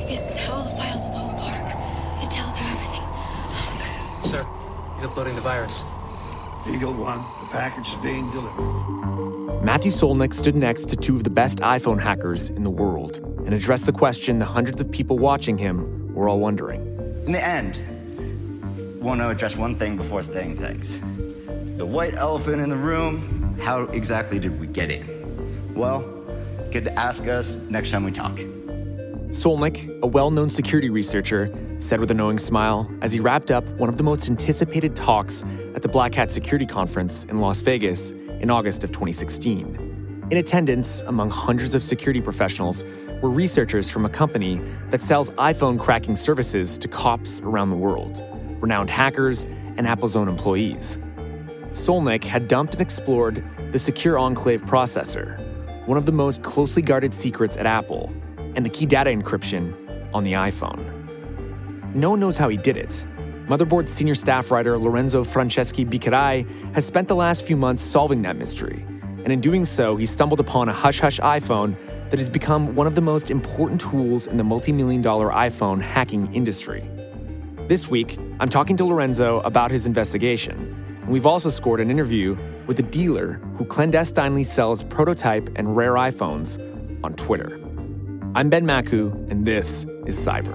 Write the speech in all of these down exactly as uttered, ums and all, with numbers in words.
It's all the files of the whole park. It tells you everything. Sir, he's uploading the virus. Eagle One, the package is being delivered. Matthew Solnick stood next to two of the best iPhone hackers in the world and addressed the question the hundreds of people watching him were all wondering. In the end, want to address one thing before saying things. The white elephant in the room, how exactly did we get in? Well, good to ask us next time we talk. Solnick, a well-known security researcher, said with a knowing smile as he wrapped up one of the most anticipated talks at the Black Hat Security Conference in Las Vegas in August of twenty sixteen. In attendance, among hundreds of security professionals, were researchers from a company that sells iPhone cracking services to cops around the world, renowned hackers, and Apple's own employees. Solnick had dumped and explored the Secure Enclave processor, one of the most closely guarded secrets at Apple, and the key data encryption on the iPhone. No one knows how he did it. Motherboard's senior staff writer Lorenzo Franceschi Bicarai has spent the last few months solving that mystery, and in doing so, he stumbled upon a hush-hush iPhone that has become one of the most important tools in the multi-million dollar iPhone hacking industry. This week, I'm talking to Lorenzo about his investigation, and we've also scored an interview with a dealer who clandestinely sells prototype and rare iPhones on Twitter. I'm Ben Maku, and this is Cyber.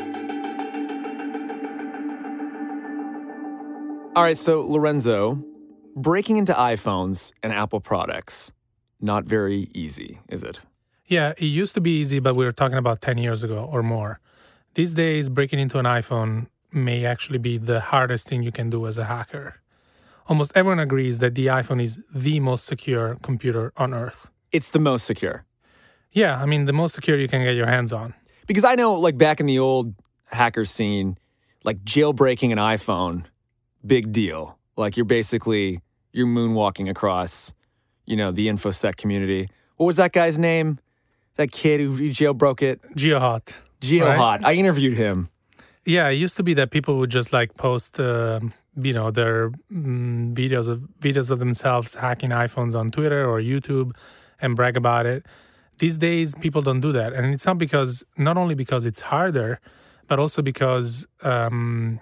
All right, so Lorenzo, breaking into iPhones and Apple products, not very easy, is it? Yeah, it used to be easy, but we were talking about ten years ago or more. These days, breaking into an iPhone may actually be the hardest thing you can do as a hacker. Almost everyone agrees that the iPhone is the most secure computer on Earth. It's the most secure. Yeah, I mean, the most secure you can get your hands on. Because I know, like, back in the old hacker scene, like, jailbreaking an iPhone, big deal. Like, you're basically, you're moonwalking across, you know, the InfoSec community. What was that guy's name? That kid who jailbroke it? GeoHot. GeoHot. Right? I interviewed him. Yeah, it used to be that people would just, like, post, uh, you know, their mm, videos of videos of themselves hacking iPhones on Twitter or YouTube and brag about it. These days, people don't do that. And it's not because, not only because it's harder, but also because um,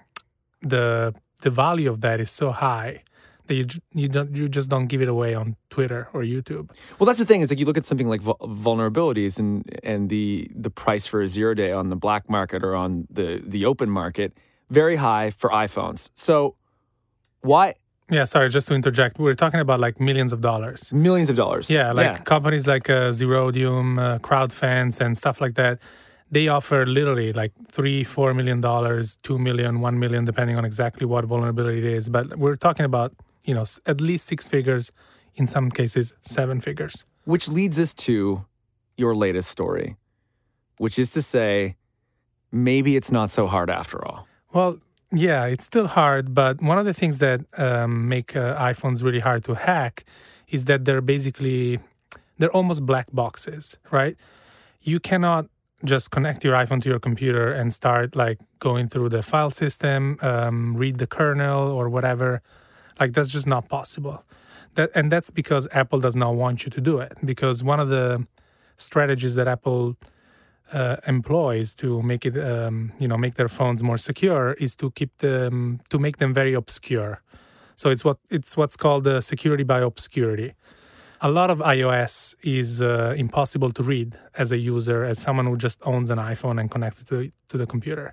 the the value of that is so high that you you don't you just don't give it away on Twitter or YouTube. Well, that's the thing. Is like you look at something like vulnerabilities and and the the price for a zero day on the black market or on the the open market, very high for iPhones. So why? Yeah, sorry, just to interject. We're talking about like millions of dollars. Millions of dollars. Yeah, like yeah. companies like uh, Zerodium, uh, CrowdFence, and stuff like that. They offer literally like three, four million dollars, two million, one million, depending on exactly what vulnerability it is. But we're talking about, you know, at least six figures, in some cases, seven figures. Which leads us to your latest story, which is to say, maybe it's not so hard after all. Well, yeah, it's still hard, but one of the things that um, make uh, iPhones really hard to hack is that they're basically, they're almost black boxes, right? You cannot just connect your iPhone to your computer and start like going through the file system, um, read the kernel or whatever. Like that's just not possible. That and that's because Apple does not want you to do it. Because one of the strategies that Apple uh, employs to make it, um, you know, make their phones more secure is to keep them to make them very obscure. So it's what it's what's called the security by obscurity. A lot of iOS is uh, impossible to read as a user, as someone who just owns an iPhone and connects it to, to the computer.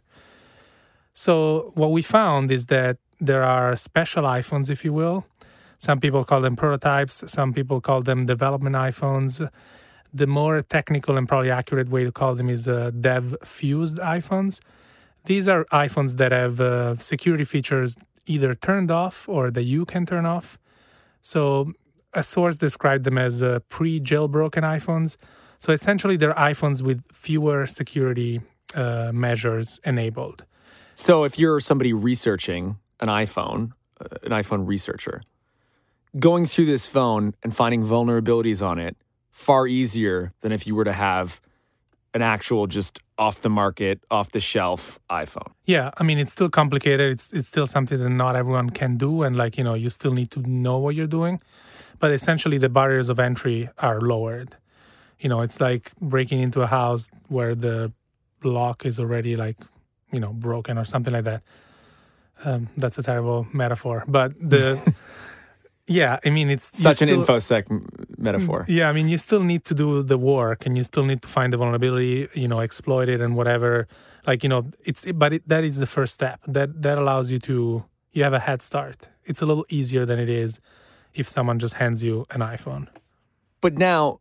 So what we found is that there are special iPhones, if you will. Some people call them prototypes. Some people call them development iPhones. The more technical and probably accurate way to call them is uh, dev-fused iPhones. These are iPhones that have uh, security features either turned off or that you can turn off. So a source described them as uh, pre-jailbroken iPhones. So essentially, they're iPhones with fewer security uh, measures enabled. So if you're somebody researching an iPhone, uh, an iPhone researcher, going through this phone and finding vulnerabilities on it, far easier than if you were to have an actual just off-the-market, off-the-shelf iPhone. Yeah, I mean, it's still complicated. It's it's still something that not everyone can do. And, like, you know, you still need to know what you're doing. But essentially, the barriers of entry are lowered. You know, it's like breaking into a house where the lock is already like, you know, broken or something like that. Um, that's a terrible metaphor, but the yeah, I mean it's Such you an still, InfoSec m- metaphor. Yeah, I mean you still need to do the work, and you still need to find the vulnerability, you know, exploit it and whatever. Like you know, it's but it, that is the first step. That that allows you to you have a head start. It's a little easier than it is if someone just hands you an iPhone. But now,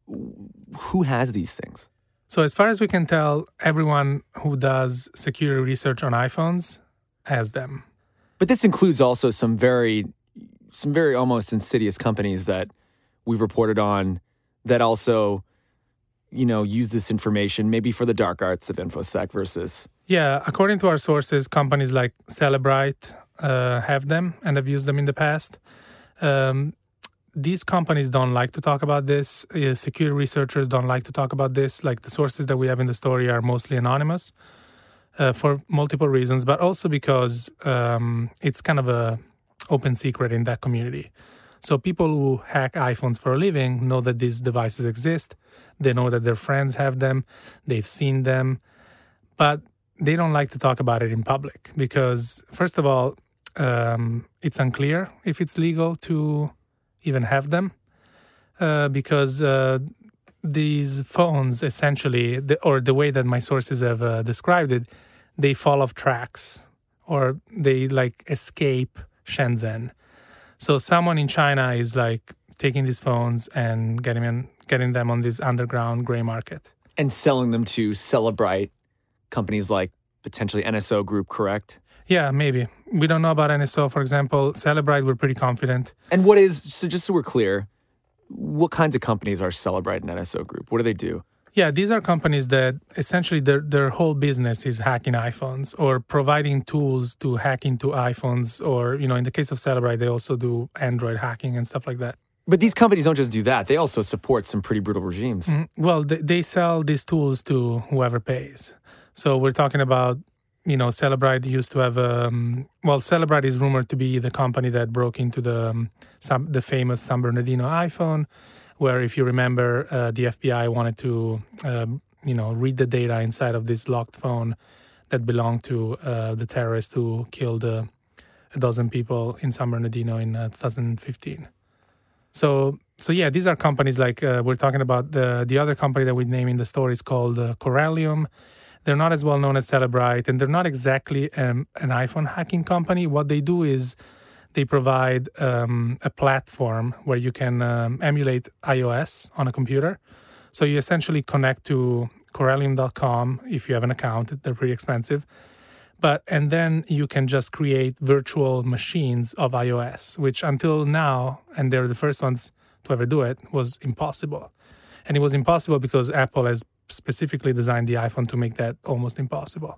who has these things? So as far as we can tell, everyone who does security research on iPhones has them. But this includes also some very, some very almost insidious companies that we've reported on that also, you know, use this information maybe for the dark arts of InfoSec versus... Yeah, according to our sources, companies like Cellebrite uh, have them and have used them in the past. Um, these companies don't like to talk about this. Uh, security researchers don't like to talk about this. Like the sources that we have in the story are mostly anonymous. Uh, for multiple reasons, but also because um, it's kind of a open secret in that community. So people who hack iPhones for a living know that these devices exist. They know that their friends have them. They've seen them. But they don't like to talk about it in public because, first of all, um, it's unclear if it's legal to even have them uh, because uh, these phones essentially, the, or the way that my sources have uh, described it, they fall off tracks or they like escape Shenzhen. So someone in China is like taking these phones and getting them, getting them on this underground gray market. And selling them to Cellebrite, companies like potentially N S O Group, correct? Yeah, maybe. We don't know about N S O, for example. Cellebrite, we're pretty confident. And what is, so just so we're clear, what kinds of companies are Cellebrite and N S O Group? What do they do? Yeah, these are companies that essentially their their whole business is hacking iPhones or providing tools to hack into iPhones, or, you know, in the case of Cellebrite, they also do Android hacking and stuff like that. But these companies don't just do that. They also support some pretty brutal regimes. Mm-hmm. Well, they, they sell these tools to whoever pays. So we're talking about, you know, Cellebrite used to have, um, well, Cellebrite is rumored to be the company that broke into the um, some, the famous San Bernardino iPhone, where, if you remember, uh, the F B I wanted to, uh, you know, read the data inside of this locked phone that belonged to uh, the terrorist who killed uh, a dozen people in San Bernardino in uh, twenty fifteen. So, so yeah, these are companies like uh, we're talking about. The the other company that we name in the story is called uh, Corellium. They're not as well known as Cellebrite, and they're not exactly um, an iPhone hacking company. What they do is they provide um, a platform where you can um, emulate iOS on a computer. So you essentially connect to Corellium dot com if you have an account. They're pretty expensive. But and then you can just create virtual machines of iOS, which until now, and they're the first ones to ever do it, was impossible. And it was impossible because Apple has specifically designed the iPhone to make that almost impossible.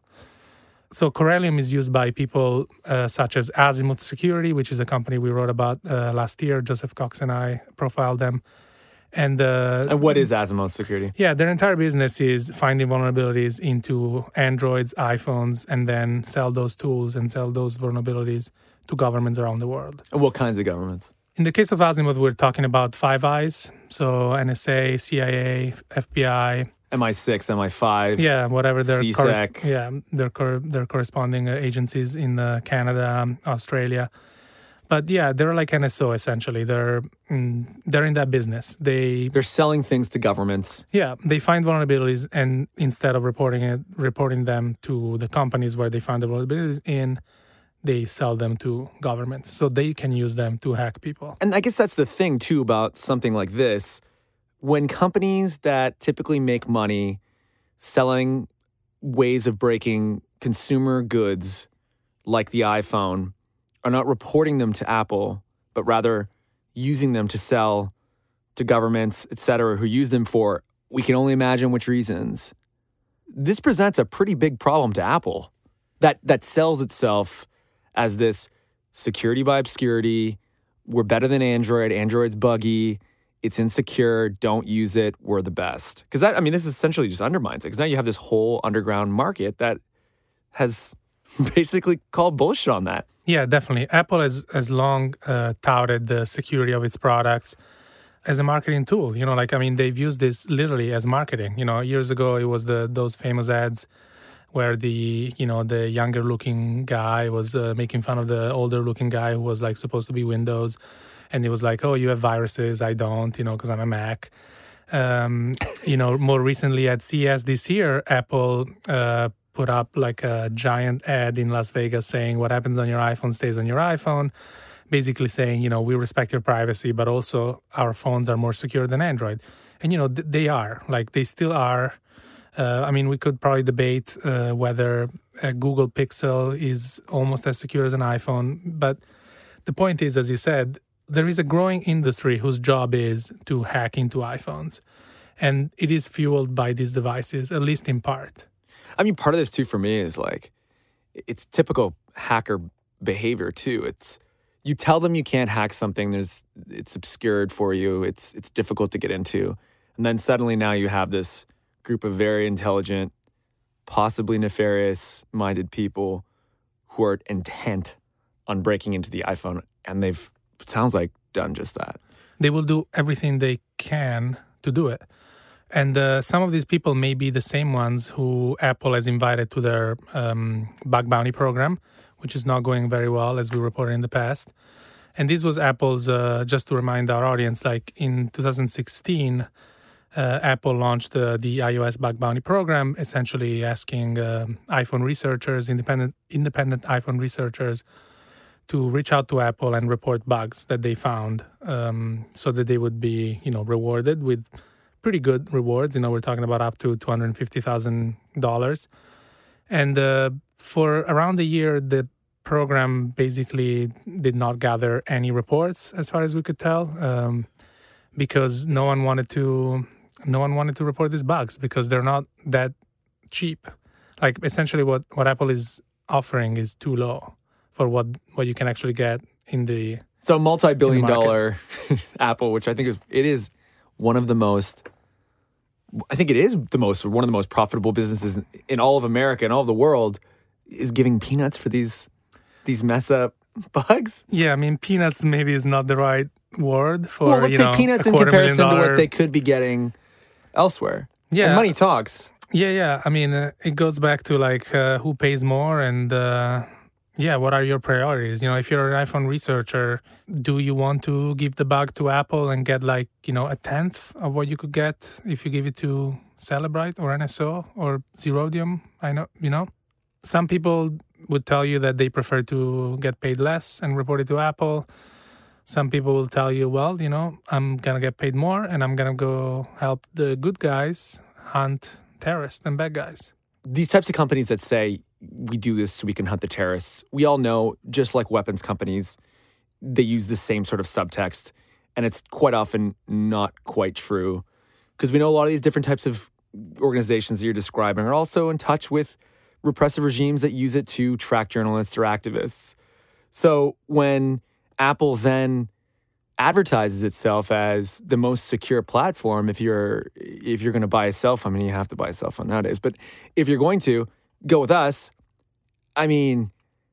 So Corellium is used by people uh, such as Azimuth Security, which is a company we wrote about uh, last year. Joseph Cox and I profiled them. And, uh, and what is Azimuth Security? Yeah, their entire business is finding vulnerabilities into Androids, iPhones, and then sell those tools and sell those vulnerabilities to governments around the world. And what kinds of governments? In the case of Azimuth, we're talking about Five Eyes, so N S A, C I A, F B I, M I six, M I five, yeah, whatever their C corres- SEC. yeah, their cor- their corresponding uh, agencies in uh, Canada, Australia. But yeah, they're like N S O essentially. They're mm, they're in that business. They they're selling things to governments. Yeah, they find vulnerabilities, and instead of reporting it, reporting them to the companies where they found the vulnerabilities in, they sell them to governments so they can use them to hack people. And I guess that's the thing too about something like this. When companies that typically make money selling ways of breaking consumer goods like the iPhone are not reporting them to Apple, but rather using them to sell to governments, et cetera, who use them for, we can only imagine which reasons. This presents a pretty big problem to Apple that that sells itself as this security by obscurity. We're better than Android. Android's buggy. It's insecure. Don't use it. We're the best. Because that, I mean, this essentially just undermines it. Because now you have this whole underground market that has basically called bullshit on that. Yeah, definitely. Apple has, has long uh, touted the security of its products as a marketing tool. You know, like, I mean, they've used this literally as marketing. You know, years ago, it was the those famous ads where the you know the younger looking guy was uh, making fun of the older looking guy who was like supposed to be Windows, and he was like, "Oh, you have viruses, I don't, you know, because I'm a Mac." Um, you know, more recently at C E S this year, Apple uh, put up like a giant ad in Las Vegas saying, "What happens on your iPhone stays on your iPhone." Basically saying, you know, we respect your privacy, but also our phones are more secure than Android. And, you know, th- they are. Like, they still are. Uh, I mean, we could probably debate uh, whether a Google Pixel is almost as secure as an iPhone. But the point is, as you said, there is a growing industry whose job is to hack into iPhones. And it is fueled by these devices, at least in part. I mean, part of this, too, for me is like, it's typical hacker behavior, too. It's, you tell them you can't hack something, there's it's obscured for you, it's it's difficult to get into. And then suddenly now you have this group of very intelligent, possibly nefarious-minded people who are intent on breaking into the iPhone, and they've, it sounds like, done just that. They will do everything they can to do it. And uh, some of these people may be the same ones who Apple has invited to their um, bug bounty program, which is not going very well, as we reported in the past. And this was Apple's, uh, just to remind our audience, like in two thousand sixteen, uh, Apple launched uh, the iOS Bug Bounty Program, essentially asking uh, iPhone researchers, independent independent iPhone researchers, to reach out to Apple and report bugs that they found, um, so that they would be, you know, rewarded with pretty good rewards. You know, we're talking about up to two hundred fifty thousand dollars. And uh, for around a year, the program basically did not gather any reports, as far as we could tell, um, because no one wanted to, no one wanted to report these bugs because they're not that cheap. Like essentially, what, what Apple is offering is too low for what what you can actually get in the so multi-billion in the dollar Apple, which I think is it is one of the most. I think it is the most one of the most profitable businesses in all of America and all of the world, is giving peanuts for these these mess up bugs. Yeah, I mean, peanuts maybe is not the right word for, well, let's you say know, peanuts a in quarter million comparison to dollar. what they could be getting elsewhere. Yeah. And money talks. Yeah, yeah. I mean, uh, it goes back to like uh, who pays more and uh, yeah, what are your priorities? You know, if you're an iPhone researcher, do you want to give the bug to Apple and get like, you know, a tenth of what you could get if you give it to Celebrite or N S O or Zerodium? I know, you know, some people would tell you that they prefer to get paid less and report it to Apple. Some people will tell you, well, you know, I'm going to get paid more and I'm going to go help the good guys hunt terrorists and bad guys. These types of companies that say, we do this so we can hunt the terrorists, we all know, just like weapons companies, they use the same sort of subtext. And it's quite often not quite true. Because we know a lot of these different types of organizations that you're describing are also in touch with repressive regimes that use it to track journalists or activists. So when Apple then advertises itself as the most secure platform, if you're if you're going to buy a cell phone, I mean, you have to buy a cell phone nowadays, but if you're going to go with us, I mean,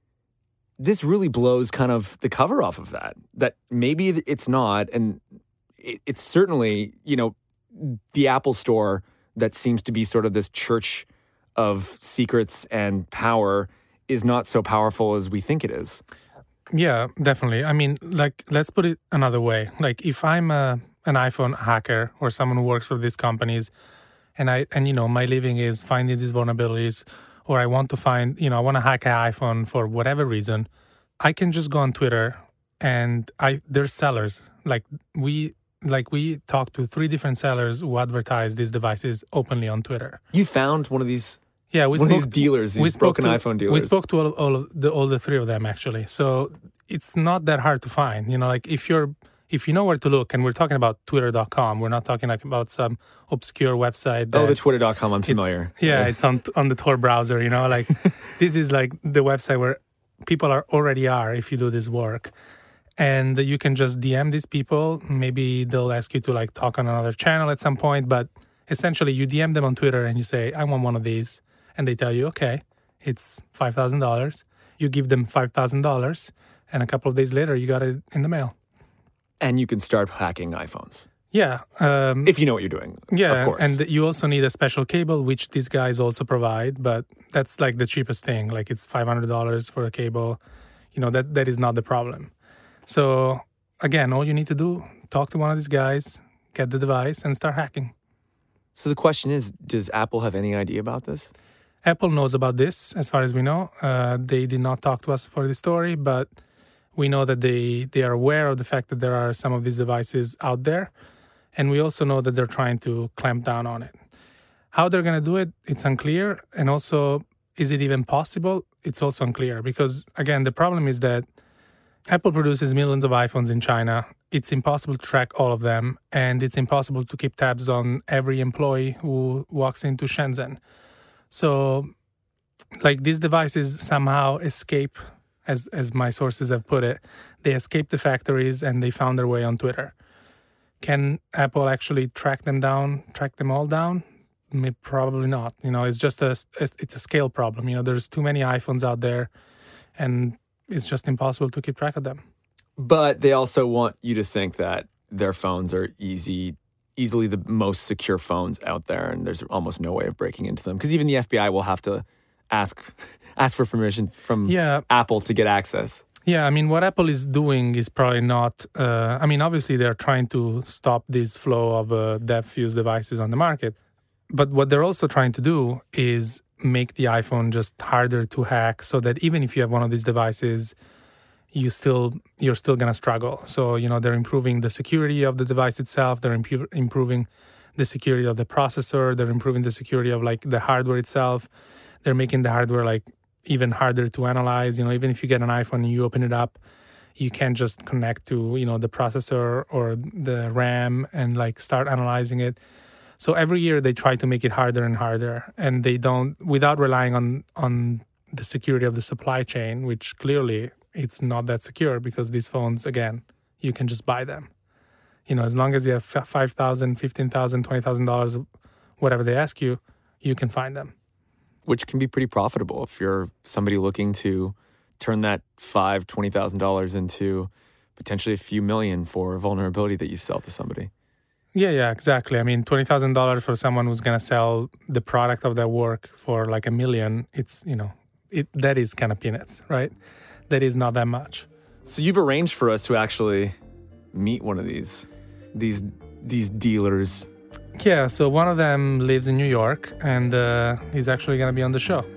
this really blows kind of the cover off of that, that maybe it's not, and it, it's certainly, you know, the Apple Store that seems to be sort of this church of secrets and power is not so powerful as we think it is. Yeah, definitely. I mean, like, let's put it another way. Like, if I'm a, an iPhone hacker or someone who works for these companies, and I and you know my living is finding these vulnerabilities, or I want to find, you know, I want to hack an iPhone for whatever reason, I can just go on Twitter and I there's sellers. Like we like we talked to three different sellers who advertise these devices openly on Twitter. You found one of these. Yeah, we one spoke, of these dealers, these broken to, iPhone dealers. We spoke to all, all of the all the three of them actually. So it's not that hard to find. You know, like if you're if you know where to look, and we're talking about twitter dot com, we're not talking like about some obscure website. Oh, the twitter dot com, I'm familiar. It's, yeah, it's on on the Tor browser. You know, like this is like the website where people are already are if you do this work. And you can just D M these people. Maybe they'll ask you to like talk on another channel at some point. But essentially, you D M them on Twitter and you say, I want one of these. And they tell you, okay, it's five thousand dollars. You give them five thousand dollars. And a couple of days later, you got it in the mail. And you can start hacking iPhones. Yeah. Um, If you know what you're doing, yeah, of course. and you also need a special cable, which these guys also provide, but that's like the cheapest thing. Like it's five hundred dollars for a cable. You know, that that is not the problem. So again, all you need to do, talk to one of these guys, get the device, and start hacking. So the question is, does Apple have any idea about this? Apple knows about this, as far as we know. Uh, they did not talk to us for the story, but we know that they, they are aware of the fact that there are some of these devices out there. And we also know that they're trying to clamp down on it. How they're going to do it, it's unclear. And also, is it even possible? It's also unclear. Because, again, the problem is that Apple produces millions of iPhones in China. It's impossible to track all of them. And it's impossible to keep tabs on every employee who walks into Shenzhen. So, like, these devices somehow escape, as as my sources have put it, they escape the factories and they found their way on Twitter. Can Apple actually track them down, track them all down? Maybe, probably not. You know, it's just a, it's a scale problem. You know, there's too many iPhones out there, and it's just impossible to keep track of them. But they also want you to think that their phones are easy, easily the most secure phones out there, and there's almost no way of breaking into them. Because even the F B I will have to ask ask for permission from yeah. Apple to get access. Yeah, I mean, what Apple is doing is probably not... Uh, I mean, obviously, they're trying to stop this flow of uh, dev-fused devices on the market. But what they're also trying to do is make the iPhone just harder to hack so that even if you have one of these devices, you still, you're still going to struggle. So, you know, they're improving the security of the device itself. They're impu- improving the security of the processor. They're improving the security of, like, the hardware itself. They're making the hardware, like, even harder to analyze. You know, even if you get an iPhone and you open it up, you can't just connect to, you know, the processor or the RAM and, like, start analyzing it. So every year they try to make it harder and harder, and they don't, without relying on on the security of the supply chain, which clearly it's not that secure because these phones, again, you can just buy them. You know, as long as you have five thousand dollars, fifteen thousand dollars, twenty thousand dollars, whatever they ask you, you can find them. Which can be pretty profitable if you're somebody looking to turn that five thousand dollars, twenty thousand dollars into potentially a few million for a vulnerability that you sell to somebody. Yeah, yeah, exactly. I mean, twenty thousand dollars for someone who's going to sell the product of their work for like a million, it's, you know, it that is kind of peanuts, right? That is not that much. So you've arranged for us to actually meet one of these, these, these dealers. Yeah, so one of them lives in New York, and uh, he's actually going to be on the show.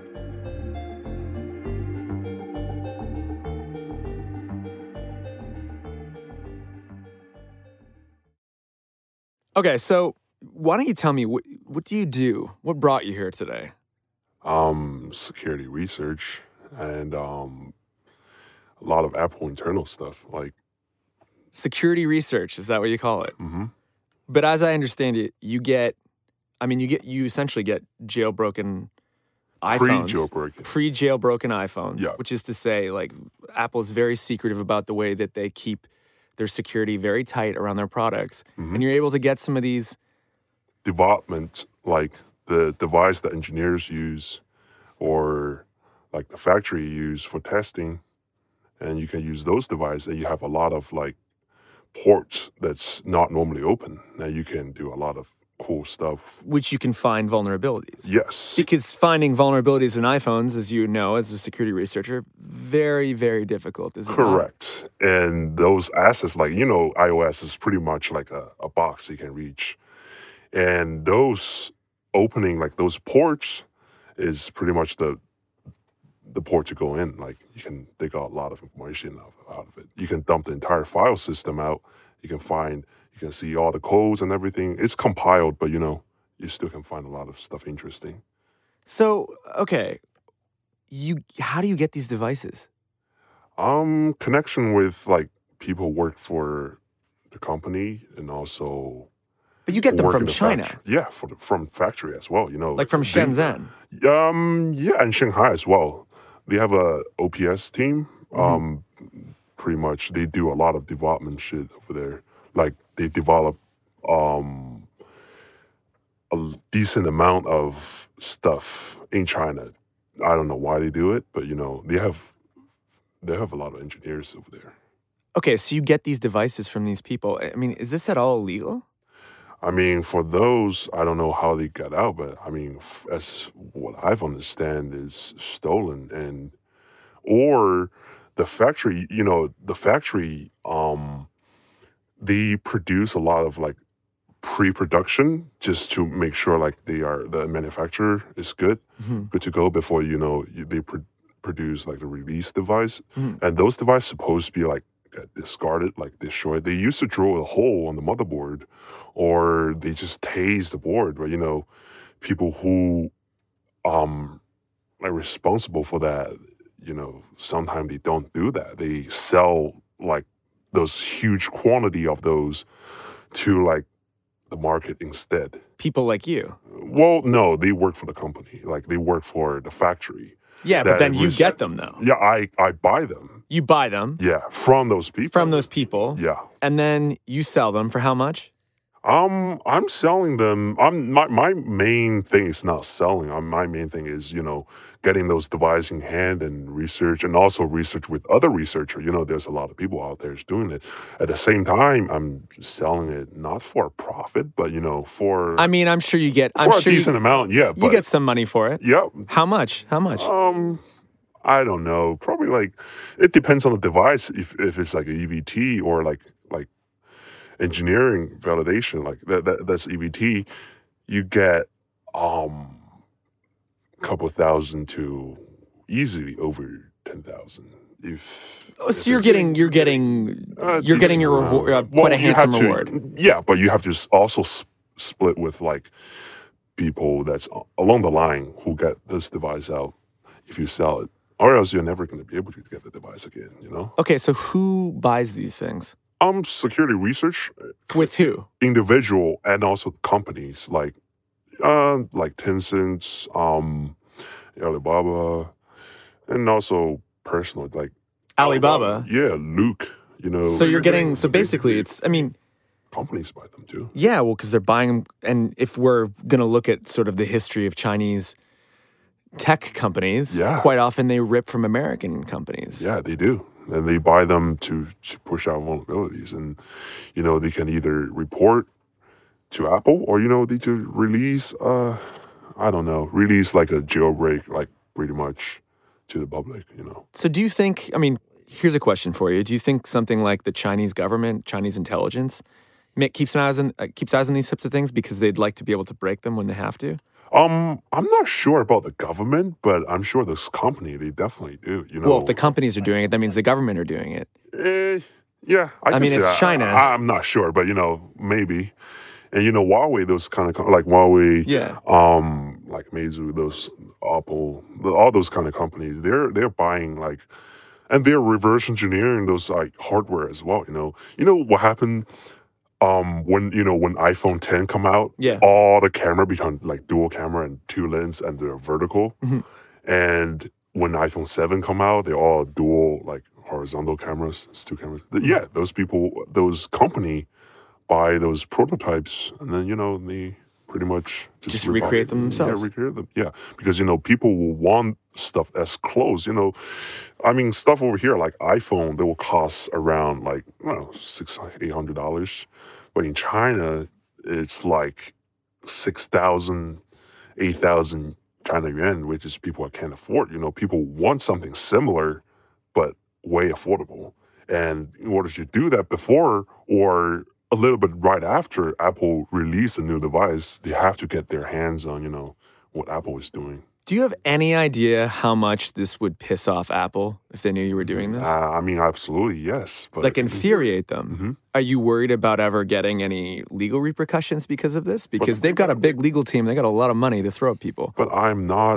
Okay, so why don't you tell me, what what do you do? What brought you here today? Um, security research and um, a lot of Apple internal stuff. Like security research, is that what you call it? Mm-hmm. But as I understand it, you get, I mean, you get you essentially get jailbroken iPhones. Pre-jailbroken. Pre-jailbroken iPhones, yeah. Which is to say, like, Apple's very secretive about the way that they keep their security very tight around their products. Mm-hmm. And you're able to get some of these development, like the device that engineers use or like the factory use for testing, and you can use those devices, and you have a lot of like ports that's not normally open. Now you can do a lot of cool stuff. Which you can find vulnerabilities. Yes. Because finding vulnerabilities in iPhones, as you know, as a security researcher, very, very difficult, isn't it? Correct. And those assets, like, you know, iOS is pretty much like a, a box you can reach. And those opening, like those ports, is pretty much the the port to go in. Like, you can dig out a lot of information out, out of it. You can dump the entire file system out. You can find, you can see all the codes and everything. It's compiled, but, you know, you still can find a lot of stuff interesting. So, okay, you how do you get these devices? Um, connection with, like, people who work for the company and also... But you get them from the China. Factory. Yeah, for the, from factory as well, you know. Like from they, Shenzhen? Um, yeah, and Shanghai as well. They have a O P S team. Mm-hmm. Um, pretty much, they do a lot of development shit over there. Like, they develop um, a decent amount of stuff in China. I don't know why they do it, but, you know, they have they have a lot of engineers over there. Okay, so you get these devices from these people. I mean, is this at all illegal? I mean, for those, I don't know how they got out, but I mean, f- as what I've understand is stolen, and or the factory, you know, the factory, um, they produce a lot of like pre-production just to make sure like they are the manufacturer is good, Mhm. good to go before you know you, they pro- produce like the release device, Mhm. and those devices supposed to be like get discarded, like destroyed. They used to drill a hole on the motherboard, or they just tase the board. But you know, people who um are responsible for that, you know, sometimes they don't do that. They sell like those huge quantity of those to like the market instead. People like you. Well, no, they work for the company. Like they work for the factory. Yeah, but That then you was- get them though. Yeah, I I buy them. You buy them Yeah, from those people. from those people, Yeah. and then you sell them for how much? Um, I'm selling them. I'm my my main thing is not selling. Um, my main thing is you know getting those devices in hand and research, and also research with other researchers. You know, there's a lot of people out there doing it. At the same time, I'm selling it not for profit, but you know for I mean, I'm sure you get. for I'm a sure decent you, amount. Yeah, you but get some money for it. yeah. How much? How much? Um, I don't know. Probably like it depends on the device. If if it's like a E V T or like like engineering validation, like that, that that's E V T, you get um a couple thousand to easily over ten thousand. If Oh, if so you're it's- getting you're getting uh, you're getting decent your amount. reward, uh, Well, quite a you have handsome to- reward. Yeah, but you have to s- also s- split with like people that's a- along the line who get this device out if you sell it, or else you're never going to be able to get the device again. You know, Okay, so who buys these things? um, security research, With who? individual and also companies like, uh, like Tencent, um, Alibaba, and also personal like Alibaba. Yeah, Luke. You know, So you're getting so they- basically they- it's I mean companies buy them too. yeah, well cuz they're buying them, and if we're going to look at sort of the history of Chinese tech companies, Yeah. quite often they rip from American companies. Yeah, they do. And they buy them to, to push out vulnerabilities. And, you know, they can either report to Apple or, you know, they to release, uh, I don't know, release like a jailbreak, like pretty much to the public, you know. So do you think, I mean, here's a question for you. Do you think something like the Chinese government, Chinese intelligence, ma- keeps an eyes on uh, keeps eyes on these types of things because they'd like to be able to break them when they have to? Um, I'm not sure about the government, but I'm sure this company, they definitely do, you know. Well, if the companies are doing it, that means the government are doing it. Eh, yeah, I, can mean, see it's that. China. I, I'm not sure, but, you know, maybe. And, you know, Huawei, those kind of, co- like Huawei, Yeah. um, like Meizu, those Apple, the- all those kind of companies, they're they're buying like, and they're reverse engineering those like hardware as well. You know, you know what happened um, when you know when iPhone ten come out, Yeah. all the camera become like dual camera and two lens and they're vertical, Mhm. and when iPhone seven come out, they're all dual like horizontal cameras, it's two cameras. Mm-hmm. Yeah, those people, those company buy those prototypes, and then you know they pretty much just, Just rip off- recreate them themselves. Yeah, recreate them. Yeah, because you know people will want stuff as close. You know, I mean stuff over here like iPhone, they will cost around like I don't know six eight hundred dollars, but in China it's like six thousand, eight thousand China yuan, which is people can't afford. You know, people want something similar, but way affordable. And in order to do that before or a little bit right after Apple released a new device, they have to get their hands on, you know, what Apple is doing. Do you have any idea how much this would piss off Apple if they knew you were doing this? Uh, I mean, absolutely, yes. But Like infuriate them? Mhm. Are you worried about ever getting any legal repercussions because of this? Because they've got a big legal team. They got a lot of money to throw at people. But I'm not,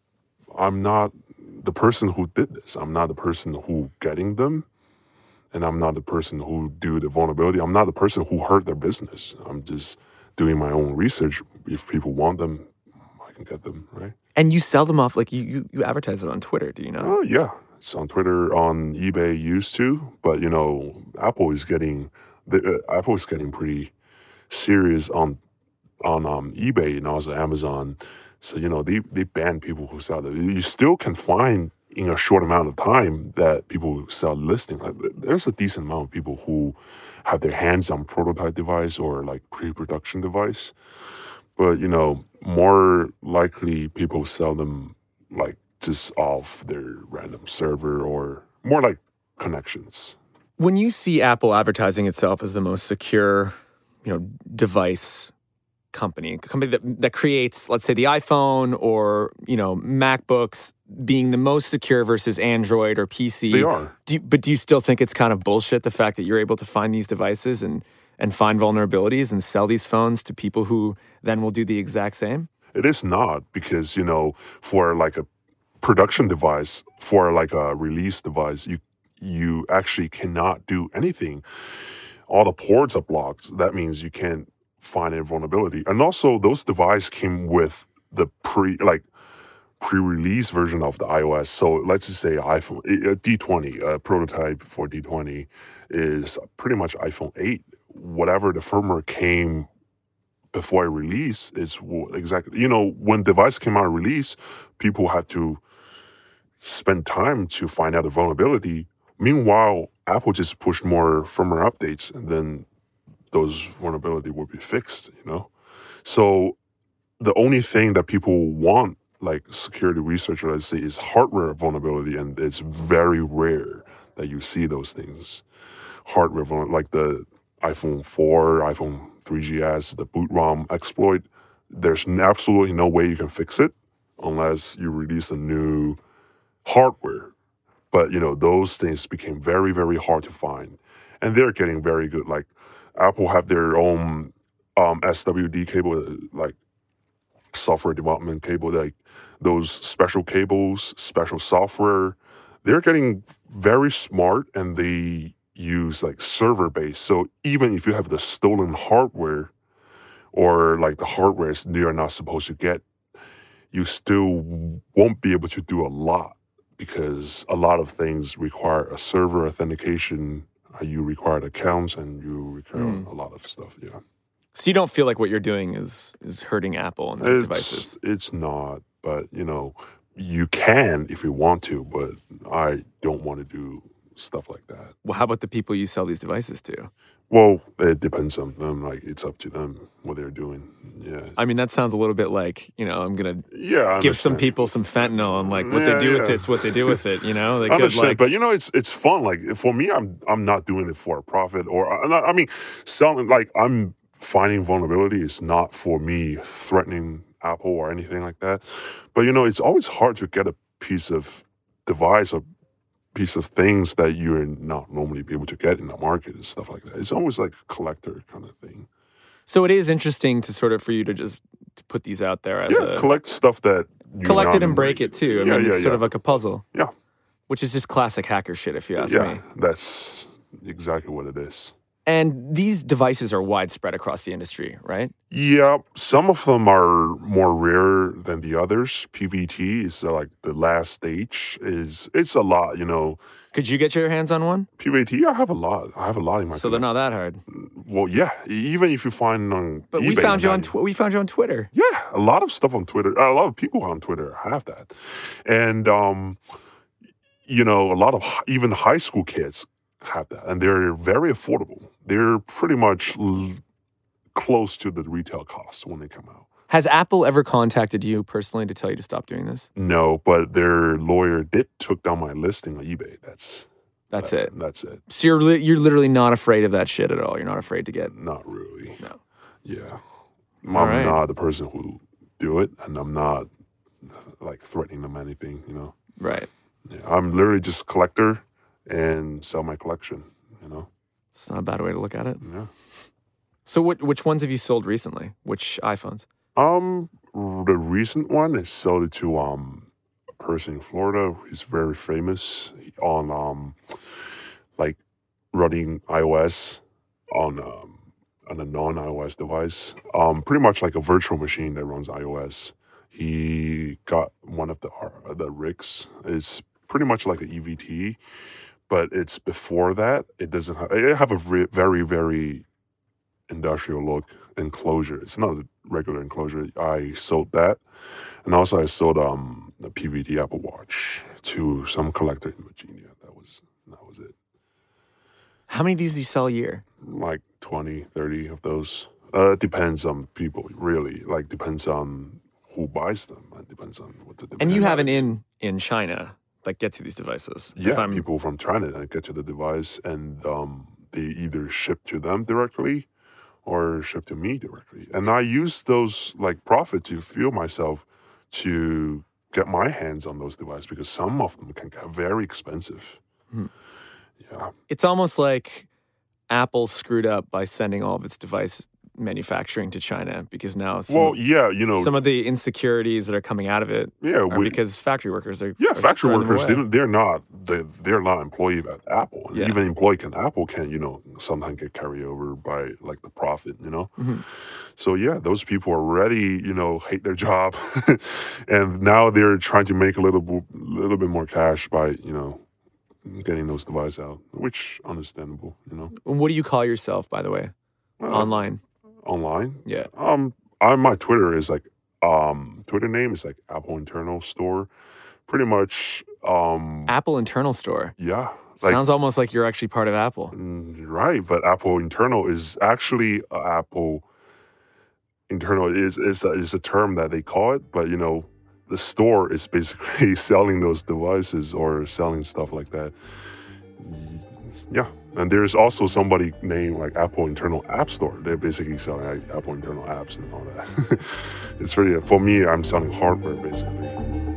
I'm not the person who did this. I'm not the person who getting them. And I'm not the person who do the vulnerability. I'm not the person who hurt their business. I'm just doing my own research. If people want them, I can get them, right? And you sell them off, like you, you, you advertise it on Twitter, do you know? Oh yeah, it's on Twitter, on eBay, used to. But you know, Apple is getting the uh, Apple is getting pretty serious on on um, eBay and also Amazon. So you know, they they ban people who sell them. You still can find in a short amount of time that people sell listing. Like, there's a decent amount of people who have their hands on prototype device or like pre-production device. But, you know, more likely people sell them like just off their random server or more like connections. When you see Apple advertising itself as the most secure, you know, device company, a company that, that creates, let's say, the iPhone or, you know, MacBooks being the most secure versus Android or P C. They are. Do you, but do you still think it's kind of bullshit, the fact that you're able to find these devices and, and find vulnerabilities and sell these phones to people who then will do the exact same? It is not, because, you know, for like a production device, for like a release device, you you actually cannot do anything. All the ports are blocked. That means you can't find any vulnerability. And also, those devices came with the pre like pre-release version of the iOS. So let's just say iPhone D twenty, a prototype for D twenty is pretty much iPhone eight. Whatever the firmware came before a release is exactly, you know, when device came out of release, people had to spend time to find out the vulnerability. Meanwhile, Apple just pushed more firmware updates, and then those vulnerability will be fixed, you know? So the only thing that people want, like security researchers, let's say, is hardware vulnerability, and it's very rare that you see those things. Hardware vulnerability, like the iPhone four, iPhone three G S, the boot ROM exploit, there's absolutely no way you can fix it unless you release a new hardware. But, you know, those things became very, very hard to find. And they're getting very good. Like, Apple have their own um, S W D cable, like software development cable, like those special cables, special software. They're getting very smart, and they use like server-based. So even if you have the stolen hardware or like the hardware you're not supposed to get, you still won't be able to do a lot, because a lot of things require a server authentication. You require accounts, and you require mm. a lot of stuff. Yeah. So you don't feel like what you're doing is is hurting Apple and their devices? It's not, but you know, you can if you want to, but I don't want to do stuff like that. Well, how about the people you sell these devices to? Well, it depends on them. Like, it's up to them what they're doing. Yeah. I mean, that sounds a little bit like, you know, I'm gonna yeah, give some people some fentanyl, and like what yeah, they do yeah. with this, what they do with it. You know, they I could understand, like. But you know, it's it's fun. Like, for me, I'm I'm not doing it for a profit, or I'm not, I mean, selling. Like, I'm finding vulnerability is not for me threatening Apple or anything like that. But you know, it's always hard to get a piece of device or piece of things that you're not normally be able to get in the market and stuff like that. It's always like a collector kind of thing. So it is interesting to sort of for you to just to put these out there as yeah, a collect stuff that you collect it and break it too. I yeah, mean, yeah, it's sort yeah. of like a puzzle. Yeah, which is just classic hacker shit, if you ask yeah, me. That's exactly what it is. And these devices are widespread across the industry, right? Yeah, some of them are more rare than the others. P V T is uh, like the last stage. Is It's a lot, you know. Could you get your hands on one? P V T, I have a lot. I have a lot in my. So they're not that hard. Well, yeah. Even if you find on. But eBay, we found you on. Tw- Tw- we found you on Twitter. Yeah, a lot of stuff on Twitter. A lot of people on Twitter have that, and um, you know, a lot of even high school kids have that, and they're very affordable. They're pretty much l- close to the retail cost when they come out. Has Apple ever contacted you personally to tell you to stop doing this? No, but their lawyer did took down my listing on eBay. That's that's that, it. That's it. So you're li- you're literally not afraid of that shit at all. You're not afraid to get. Not really. No. Yeah, I'm All right. not the person who do it, and I'm not like threatening them anything. You know. Right. Yeah, I'm literally just a collector and sell my collection. You know. It's not a bad way to look at it. Yeah. So what which ones have you sold recently? Which iPhones? Um, the recent one is sold it to um a person in Florida. He's very famous on um like running iOS on um on a non-iOS device. Um, pretty much like a virtual machine that runs iOS. He got one of the uh, the rigs. It's pretty much like an E V T, but it's before that. It doesn't have. It have a re- very very industrial look enclosure. It's not a regular enclosure. I sold that, and also I sold um the P V T Apple Watch to some collector in Virginia. That was that was it. How many of these do you sell a year? Like twenty, thirty of those. Uh, it depends on people, really. Like, depends on who buys them. It depends on what the demand. And you have an in in China that gets you these devices. Yeah, people from China that get to the device, and um, they either ship to them directly or ship to me directly. And I use those, like, profit to fuel myself to get my hands on those devices, because some of them can get very expensive. Hmm. Yeah. It's almost like Apple screwed up by sending all of its device manufacturing to China, because now some, well, yeah, you know, some of the insecurities that are coming out of it yeah, are we, because factory workers are yeah, are factory throwing them workers, away. they, they're not they, they're not employee at Apple. And Yeah. even employee can Apple can, you know, sometimes get carried over by like the profit, you know. Mm-hmm. So yeah, those people already, you know, hate their job, and now they're trying to make a little bo- little bit more cash by, you know, getting those devices out, which understandable, you know. What do you call yourself, by the way, Uh, online? Online, Yeah. Um, on my Twitter is like um, Twitter name is like Apple Internal Store, pretty much. Um, Apple Internal Store. yeah, like, Sounds almost like you're actually part of Apple. mm, right. But Apple Internal is actually uh, Apple Internal is is a, is a term that they call it, but you know, the store is basically selling those devices or selling stuff like that. Yeah. And there's also somebody named like Apple Internal App Store. They're basically selling like, Apple Internal apps and all that. It's really, for me, I'm selling hardware basically.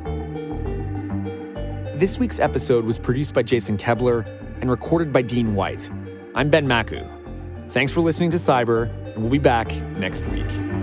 This week's episode was produced by Jason Kebler and recorded by Dean White. I'm Ben Maku. Thanks for listening to Cyber, and we'll be back next week.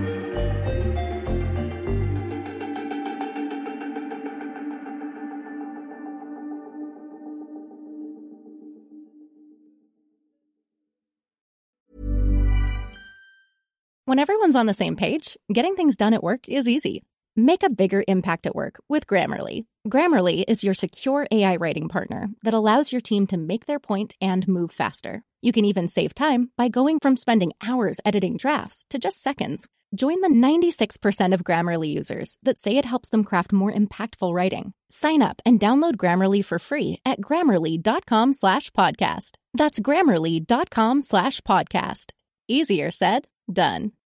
When everyone's on the same page, getting things done at work is easy. Make a bigger impact at work with Grammarly. Grammarly is your secure A I writing partner that allows your team to make their point and move faster. You can even save time by going from spending hours editing drafts to just seconds. Join the ninety-six percent of Grammarly users that say it helps them craft more impactful writing. Sign up and download Grammarly for free at grammarly.com slash podcast. That's grammarly.com slash podcast. Easier said, done.